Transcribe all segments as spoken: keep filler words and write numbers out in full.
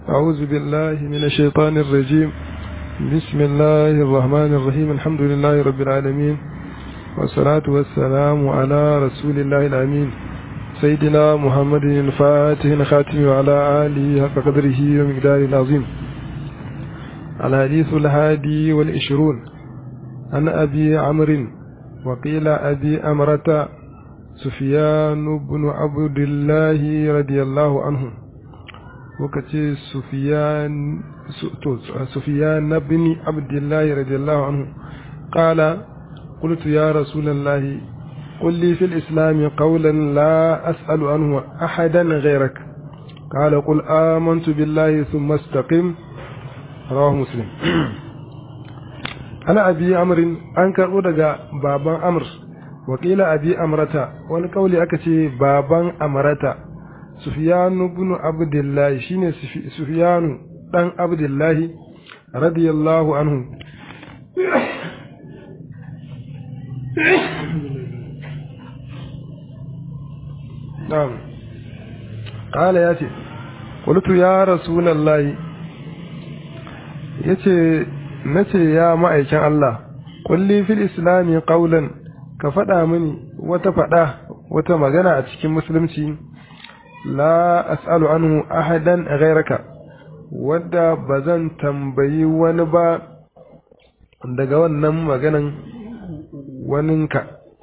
أعوذ بالله من الشيطان الرجيم. بسم الله الرحمن الرحيم. الحمد لله رب العالمين، والصلاة والسلام على رسول الله الأمين سيدنا محمد الفاتح الخاتم وعلى آله حق قدره ومقداره العظيم. الحديث الهادي والعشرون عن أبي عمرو وقيل أبي أمرة سفيان بن عبد الله رضي الله عنه، وكتي سفيان سفيان بن عبد الله رضي الله عنه قال: قلت يا رسول الله قل لي في الإسلام قولا لا أسأل عنه أحدا غيرك. قال: قل آمنت بالله ثم استقم. رواه مسلم. أنا أبي عمرو أنكر أدقى بابا أمر، وقيل أبي أمرة والقول أكتي بابا أمرة سفيان بن عبد الله شين سفيان بن عبد الله رضي الله عنه. نعم. قال ياتي: قلت يا رسول الله، yace nace ya ma'aikin Allah, kulli fil islami qawlan, ka faɗa mini wata faɗa wata magana a cikin musulunci, la as'alu anhu ahadan ghayraka, wadda bazan tambayi wani ba daga wannan maganan waninka.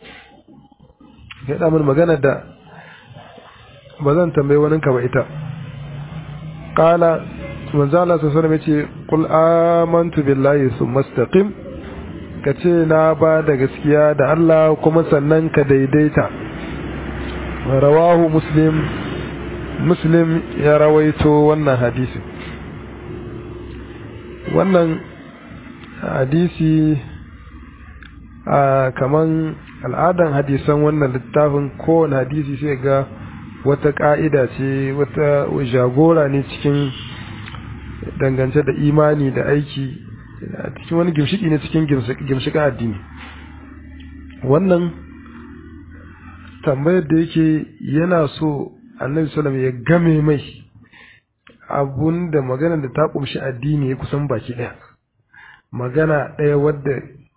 ya min magana da bazan tambayi waninka ba ita. qala manzo Allah sallallahu alaihi wasallam yace, qul amantu billahi thumma istaqim, kace na ba da gaskiya da Allah kuma sannan ka daidaita. rawahu muslim muslim ya rawaito wannan hadisi. wannan hadisi a kaman al'adan hadisan wannan littafin, kowane hadisi sai ga wata ka'ida ce, wata jagora ne cikin dangance da imani da aiki, cikin wani gimshiki ne cikin gimshika addini. wannan tambayar da yake yana so annabi sallam ya game mai abun da magana da ta kumshi addini ya kusan baki daya, magana daya wadda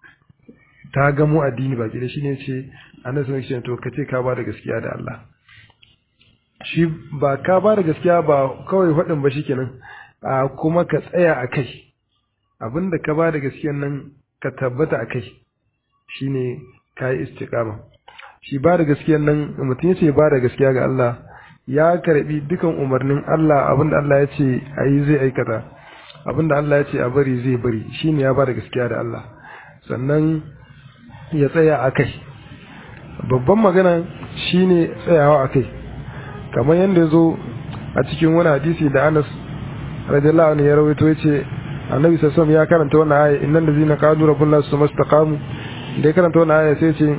ta gamo addini baki daya, shine ce annabi sallam ya ce to kace ka ba da gaskiya da Allah. shi ba ka ba da gaskiya ba kawai faɗin ba shikenan, a kuma ka tsaya a kai abinda ka ba da gaskiyan nan, ka tabbata a kai, shine ka yi istiqama. shi ba da gaskiyan nan, mutum yace ba da gaskiya ga Allah, ya karbi dukan umarnin Allah, abinda Allah ya ce ayi zai aikata, abinda Allah ya ce a bari zai bari, shine ya ba da gaskiya da Allah. sannan ya tsaya a kai. babban magana shine tsayawa a kai, kamar yadda ya zo a cikin wani hadisi da Anas radiyallahu anhu ya rawaito, yace annabi sallallahu alaihi wasallam ya karanta wannan aya, innal ladzina qalu rabbuna summa istaqamu. da ya karanta wannan aya sai ce,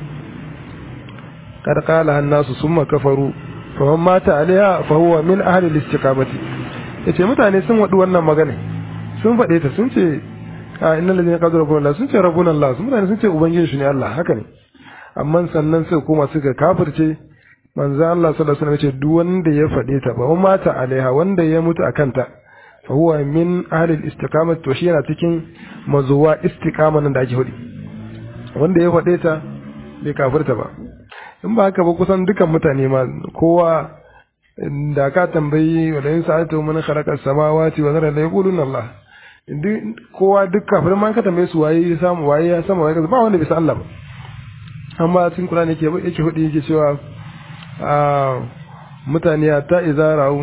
kad qala an-nasu summa kafaru fa man mata alaiha fa huwa min ahli al-istiqamati. yace mutane sun wadu wannan magana, sun faɗe ta, sun ce innal ladzina qalu rabbuna, sun ce rabbuna Allah, sun mutane sun ce ubangiji shi ne Allah, haka ne. amma sannan sai kuma suka kafirce. manzo Allah sallallahu alaihi wasallam yace duk wanda ya faɗe ta, ba man mata alaiha, wanda ya mutu akan ta, fa huwa min ahli al-istiqamati, to shi yana cikin mazuwa istiqama nan da ake hudi. wanda ya faɗe ta bai kafirta ba. in ba haka ba kusan dukan mutane ma, kowa da ka tambayi wala in sa'atu man khalaqa as-samawati wal arda la yaquluna Allah, kowa duk kafir man ka tambaye su waye ya samu waye ya samu waye ba wanda bai san Allah ba. amma cikin Qur'ani yake yake hudi yake cewa a mutane ta izara'u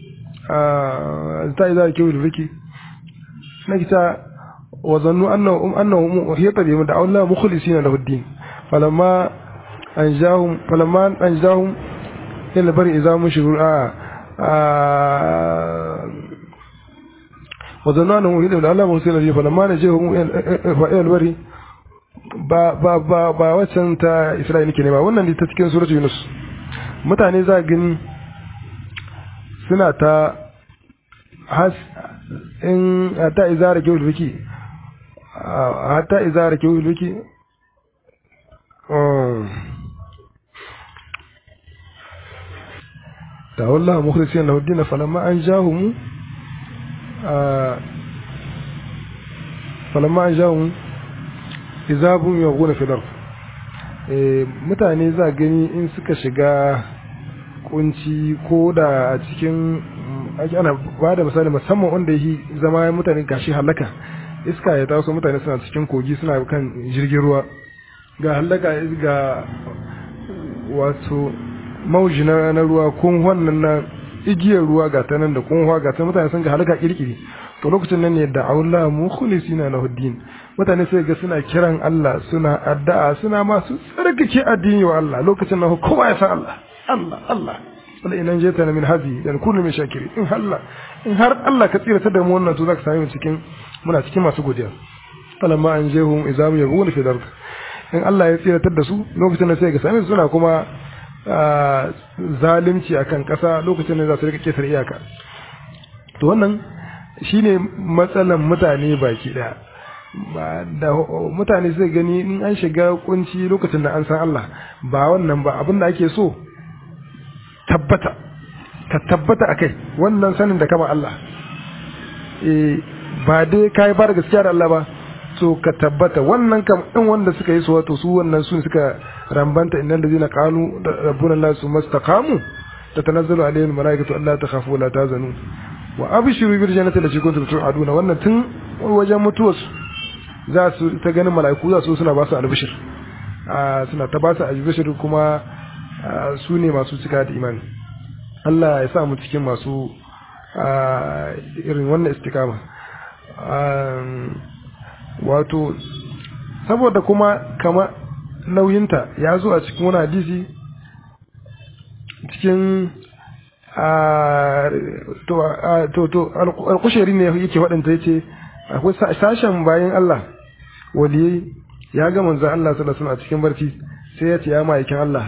a ta izara ke wulfiki na kita wa zannu annahu annahu hiyata bihim da Allah mukhlisina lahu ad-din falamma anjahum falamma anjahum ila bari idza mushru a wa zannu annahu hiyata da Allah mukhlisina lahu falamma najahum ila bari ba ba ba ba wacan ta Isra'ila ke ne ba, wannan ne ta cikin suratul Yunus. mutane za gani suna ta has in ta izara ke wulwiki hatta izara ke wulwiki ta wallah mukhlisin lahu din falamma anjahum falamma ja'u izabun yaghuna fil ard mutane za gani in suka shiga kunci ko da a cikin ana ba da misali musamman wanda yi zama mutane gashi halaka iska ya taso mutane suna cikin kogi suna kan jirgin ruwa ga halaka ga wato mauji na ruwa kun wannan na igiyar ruwa ga ta nan da kunwa ga ta mutane sun ga halaka kirkiri to lokacin nan ne da Allah mukhlisina lahu din mutane sai ga suna kiran Allah suna addu'a suna masu tsarkake addini wa Allah lokacin nan kowa ya san Allah Allah Allah wala inan jeta min hadi dan kullu min shakiri in Allah in har Allah ka tsira ta da mu wannan to zaka sami cikin muna cikin masu godiya falamma anjehum izam yabun fi dard in Allah ya tsira ta da su lokacin nan sai ga sami suna kuma zalunci akan kasa lokacin nan za su rika ketar iyaka to wannan shine matsalan mutane baki daya ba da mutane sai gani in an shiga kunci lokacin da an san Allah ba wannan ba abin da ake so tabbata ka tabbata akai wannan sanin da kama Allah eh ba dai kai bar gaskiya da Allah ba to ka tabbata wannan kam din wanda suka yi su wato su wannan su suka rambanta innal ladina qalu rabbuna Allah summa istaqamu tatanazzalu alaihim malaikatu alla takhafu la tahzanu wa abshiru bil jannati allati kuntum tu'aduna wannan tun wajen mutuwarsu za su ta ganin malaiku za su suna ba su albishir suna ta ba su albishir kuma su ne masu cika da imani Allah ya sa mu cikin masu irin wannan istikama wato saboda kuma kama nauyinta ya zo a cikin wani hadisi cikin to to alkushari ne yake waɗanta yace akwai sashen bayan Allah waliyai ya ga manzo Allah sallallahu alaihi wasallam a cikin barci sai ya ce ya ma'aikin Allah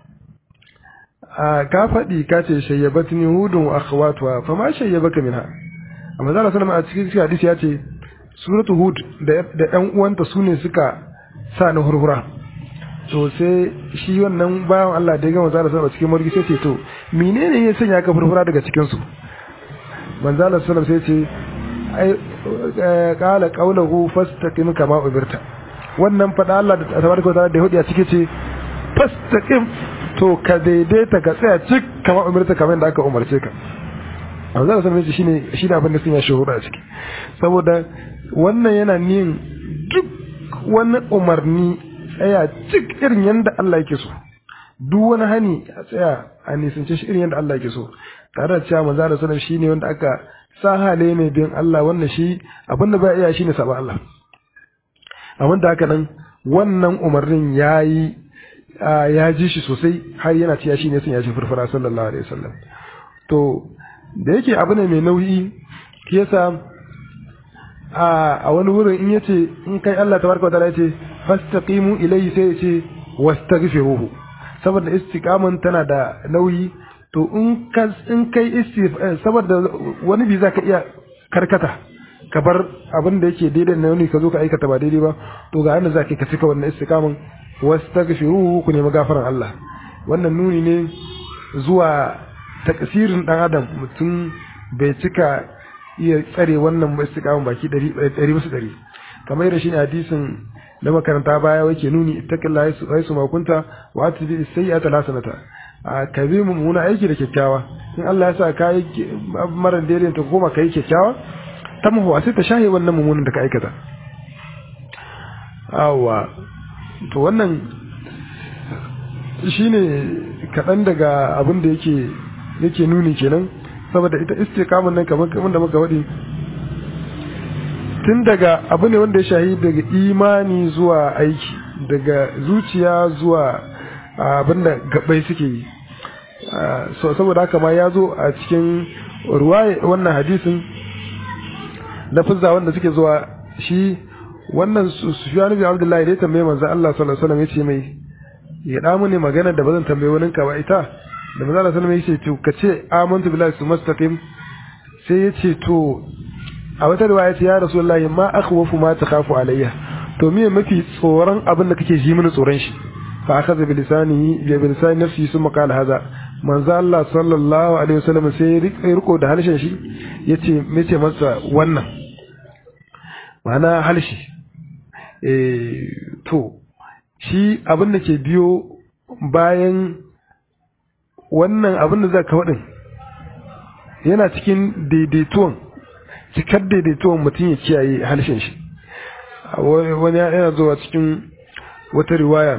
a ka faɗi ka ce shayyabatni hudun wa akhawatuha fa ma shayyabaka minha amma Allah sallallahu alaihi wasallam a cikin hadisi ya ce suratu hud da da ɗan uwanta sune suka sa na hurhura to sai shi wannan bayan Allah da ya ga manzo Allah sallallahu alaihi wasallam cikin margi sai ce to menene ya sanya ka furfura daga cikin su manzo Allah sallallahu alaihi wasallam sai ce ai qala qawluhu fastaqim kama umirta wannan fada Allah da tabaraka wa ta'ala da hudiya cike ce fastaqim to ka daidaita ka tsaya cik kama umirta kamar da aka umarce ka manzo Allah sallallahu alaihi wasallam shine shine abin da sun ya shuhura a ciki saboda wannan yana nin duk wani umarni tsaya cik irin yanda Allah yake so duk wani hani a tsaya a nisance shi irin yanda Allah yake so tare da cewa manzo Allah sallallahu alaihi wasallam shine wanda aka sa hale mai bin Allah wannan shi abinda ba iya shine saba Allah amma da haka nan wannan umarnin yayi ya ji shi sosai har yana cewa shine sun ya shi furfura sallallahu alaihi wasallam to da yake abu ne mai nauyi yasa a wani wurin in yace in kai Allah tabaraka wa ta'ala yace fastaqimu ilayhi sai yace wastaghfiruhu saboda istiqaman tana da nauyi to in ka in kai istif saboda wani bi zaka iya karkata ka bar abin da yake daidai na wani ka zo ka aikata ba daidai ba to ga annabi zaka ka cika wannan istiqaman wastaghfiruhu ku nemi gafaran Allah wannan nuni ne zuwa takasirin dan adam mutum bai cika iya tsare wannan istiqaman baki ɗari bisa ɗari kamar yadda shine hadisin da makaranta baya yake nuni ittaqillahi su makunta wa atbi sayyi'ata hasanata a kabi mummuna aiki da kyakkyawa in Allah ya sa ka yi marar daidai ta koma ka yi kyakkyawa ta mahuwa sai ta shahe wannan mummunan da ka aikata awa to wannan shine kaɗan daga abin da yake yake nuni kenan saboda ita istiqaman nan kamar kamar da muka faɗi tun daga abu ne wanda ya shahi daga imani zuwa aiki daga zuciya zuwa abinda gabai suke yi so saboda haka ma ya zo a cikin ruwaye wannan hadisin lafazza wanda suke zuwa shi wannan Sufyan bin Abdullah da ya tambaye manzo Allah sallallahu alaihi wasallam yace mai ya da mu ne magana da bazan tambaye wani ka ba ita da manzo Allah sallallahu alaihi wasallam yace to kace amantu billahi sumastaqim sai yace to a wata riwaya ce ya rasulullahi ma akhwafu ma takhafu alayya to me mafi tsoron abin da kake ji mini tsoron shi fa akhadha bi lisanihi bi lisani nafsi summa qala hadha manzo Allah sallallahu alaihi wasallam sai ya riko da halshen shi yace mece masa wannan ma'ana halshi eh to shi abin da ke biyo bayan wannan abin da zaka faɗin yana cikin daidaituwan cikar daidaituwan mutum ya kiyaye halshen shi wani yana zuwa cikin wata riwaya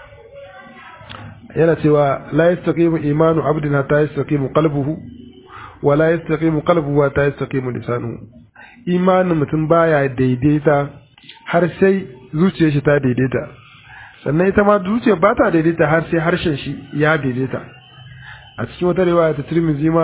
yana cewa la yastaqimu imanu abdin hatta yastaqimu qalbuhu wa la yastaqimu qalbuhu hatta yastaqimu lisanuhu. Imanin mutum baya daidaita har sai zuciyar shi ta daidaita, sannan ita ma zuciyar ba ta daidaita har sai harshen shi ya daidaita. A cikin wata riwaya ta Tirmidhi ma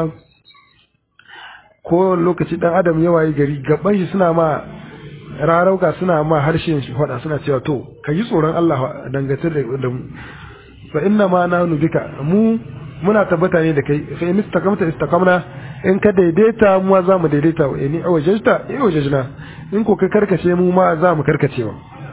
ko lokaci dan adam ya wayi gari gaban shi suna ma rarauka, suna ma harshen shi hada, suna cewa to ka yi tsoron Allah dangatar da mu, fa inna ma nahnu bika, mu muna tabbata ne da kai, fa in istakamta istakamna, in ka daidaita mu za mu daidaita, wa in awajajta in awajajna, in ko ka karkace mu ma za mu karkacewa.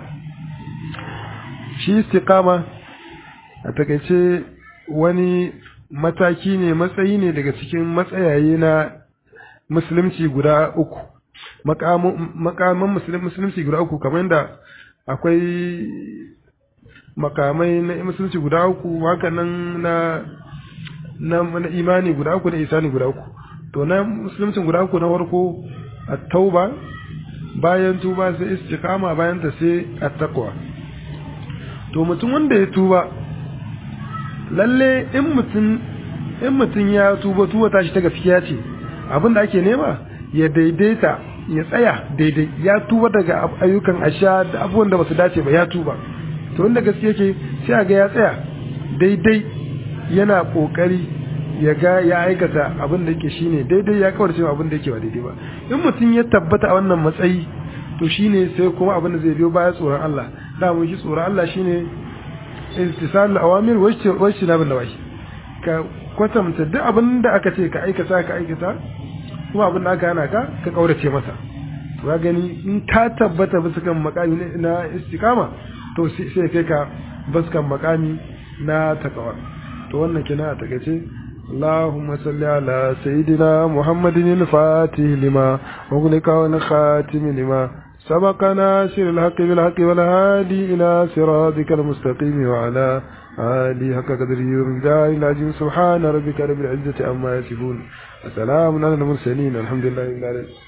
Shi istiqama a takaice wani mataki ne, matsayi ne daga cikin matsayaye na musulunci guda uku, makaman musulunci guda uku, kamar yadda akwai makamai na musulunci guda uku, haka nan na na imani guda uku, na isani guda uku. To na musulunci guda uku na farko at-tauba, bayan tuba sai istiqama, bayan ta sai at-taqwa. To mutum wanda ya tuba, lalle in mutum in mutum ya tuba, tuba tashi ta gaskiya ce, abin da ake nema ya daidaita, ya tsaya daidai, ya tuba daga ayyukan asha da abubuwan da basu dace ba, ya tuba. To inda gaske yake sai a ga ya tsaya daidai, yana kokari ya ga ya aikata abin da yake shine daidai, ya kawar cewa abin da yake ba daidai ba. In mutum ya tabbata a wannan matsayi, to shine sai kuma abin da zai biyo baya tsoron Allah. Da mun shi tsoron Allah shine istisal awamir wa ijtinabun nawahi, ka kwatanta duk abin da aka ce ka aikata ka aikata, kuma abin da aka hana ka ka kaurace masa. To ga gani in ka tabbata bisa kan makami na istiqama, to sai kai ka bisa kan makami na takawa. To wannan kina a takeice. اللهم صل على سيدنا محمد الفاتح لما أغلق والخاتم لما سبق ناصر الحق بالحق والهادي إلى صراطك المستقيم وعلى آله حق قدره ومقداره العظيم. سبحان ربك رب العزة عما يصفون، وسلام على المرسلين، الحمد لله رب العالمين.